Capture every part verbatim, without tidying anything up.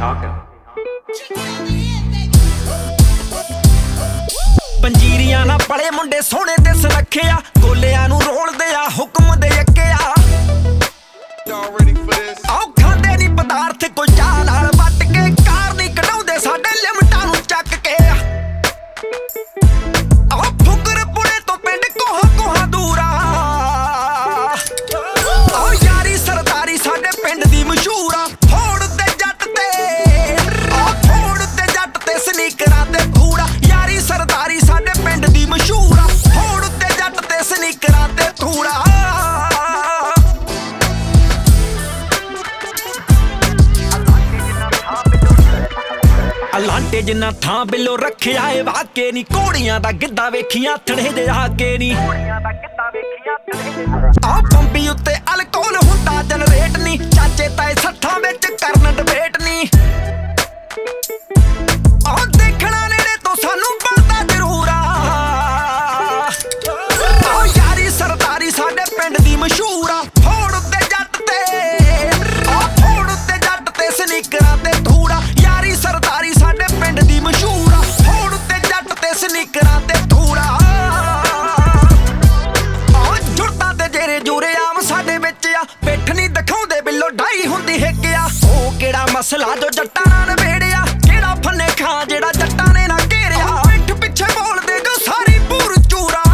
talking? ਪੰਜੀਰੀਆਂ ਨਾ play ਮੁੰਡੇ ਸੋਹਣੇ ਤੇ ਸੁਨੱਖਿਆ ਗੋਲਿਆਂ ਨੂੰ ਰੋਲਦੇ ਆ ਹੁਕਮ ਦੇ ਅੱਕਿਆ ਆਓ ਖਾਂਦੇ ਨੀ ਪਦਾਰਥ ਕੋਈ ਚਾਹ ਨਾਲ ਵੱਟ ਕੇ ਕਾਰ ਨਹੀਂ ਕਢਾਉਂਦੇ ਸਾਡੇ ਲਿਮਟਾਂ ਨੂੰ ਚੱਕ ਕੇ ਆਓ ਫੁਕਰ ਪੁਣੇ ਤੋਂ ਪਿੰਡ ਕੋਹਾ ਕੋਹਾ ਦੂਰਾ ਆਓ ਯਾਰੀ ਸਰਦਾਰੀ ਸਾਡੇ ਪਿੰਡ ਦੀ ਮਸ਼ਹੂਰ ਆ ਫੋੜ ਤੇ ਜੱਟ ਤੇ ਆਓ ਫੋੜ ਤੇ ਜੱਟ ਤੇ ਸਨੀਕਰਾਂ ਤੇ ਥੂੜਾ ਯਾਰੀ ਸਰਦਾਰੀ ਸਾਡੇ ਪਿੰਡ ਦੀ ਮਸ਼ਹੂਰ ਆ ਫੋੜ ਤੇ ਜੱਟ ਤੇ ਸਨੀਕਰਾਂ ਤੇ ਥੂੜਾ ਲਾਂਟੇ ਜਿੰਨਾ ਥਾਂ ਬਿੱਲੋ ਰੱਖਿਆ ਏ ਵਾਕੇ ਨੀ ਘੋੜੀਆਂ ਦਾ ਗਿੱਧਾ ਵੇਖੀਆਂ ਥੜੇ ਦੇ ਆਕੇ ਨੀ ਆ ਪੰਬੀ ਉੱਤੇ ਅਲਕੋਹਲ ਹੁੰਦਾ ਜਨਰੇਟ ਨੀ ਚਾਚੇ ਤਾਏ ਸੱਥਾਂ ਵਿੱਚ ਕਰਨ ਡਿਬੇਟ ਨੀ ਆ ਦੇਖਣਾ ਨੇੜੇ ਤੋਂ ਸਾਨੂੰ ਪਤਾ ਜ਼ਰੂਰ ਆ ਆ ਯਾਰੀ ਸਰਦਾਰੀ ਸਾਡੇ ਪਿੰਡ ਦੀ ਮਸ਼ਹੂਰ ਆ ਫੋੜ ਉੱਤੇ ਜੱਟ ਤੇ ਆ ਫੋੜ ਉੱਤੇ ਜੱਟ ਤੇ ਸਨੀਕਰਾਂ ਤੇ ਥੂੜਾ ਯਾਰੀ ਸਰਦਾਰੀ ਸਾਡੇ ਪਿੰਡ ਦੀ ਮਸ਼ਹੂਰ ਆ ਫੋੜ ਉੱਤੇ ਜੱਟ ਤੇ ਸਨੀਕਰਾਂ ਤੇ ਥੂੜਾ ਆ ਜੁੜਤਾਂ ਤੇ ਜੇਰੇ ਜੂਰੇ ਆਮ ਸਾਡੇ ਵਿੱਚ ਆ ਪਿੱਠ ਨਹੀਂ ਦਿਖਾਉਂਦੇ ਬਿੱਲੋ ਡਾਈ ਹੁੰਦੀ ਹਿੱਕ ਆ ਉਹ ਕਿਹੜਾ ਮਸਲਾ ਜੋ ਜੱਟਾਂ ਨਾਲ ਨਵੇੜਿਆ ਕਿਹੜਾ ਫੰਨੇ ਖਾਂ ਜਿਹੜਾ ਜੱਟਾਂ ਨੇ ਨਾ ਘੇਰਿਆ ਪਿੱਠ ਪਿੱਛੇ ਬੋਲਦੇ ਜੋ ਸਾਰੀ ਪੂਰ ਚੂਰਾ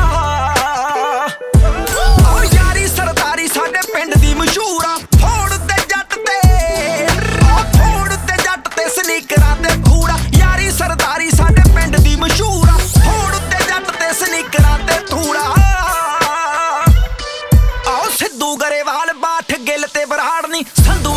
ਆ ਯਾਰੀ ਸਰਦਾਰੀ ਸਾਡੇ ਪਿੰਡ ਦੀ ਮਸ਼ਹੂਰ ਆ ਫੋੜ ਤੇ ਜੱਟ ਤੇ ਆ ਫੋੜ ਤੇ ਜੱਟ ਤੇ ਸਨੀਕਰਾਂ ਤੇ ਥੂੜਾ ਯਾਰੀ ਸਰਦਾਰੀ ਸਾਡੇ ਪਿੰਡ ਦੀ ਮਸ਼ਹੂਰ ਆ ਫੋੜ ਤੇ ਜੱਟ ਤੇ ਸਨੀਕਰਾਂ ਤੇ ਥੂੜਾ ਆਓ ਸਿੱਧੂ ਗਰੇਵਾਲ ਬਾਠ ਗਿੱਲ ਤੇ ਬਰਾੜ ਨੀ ਸੰਧੂ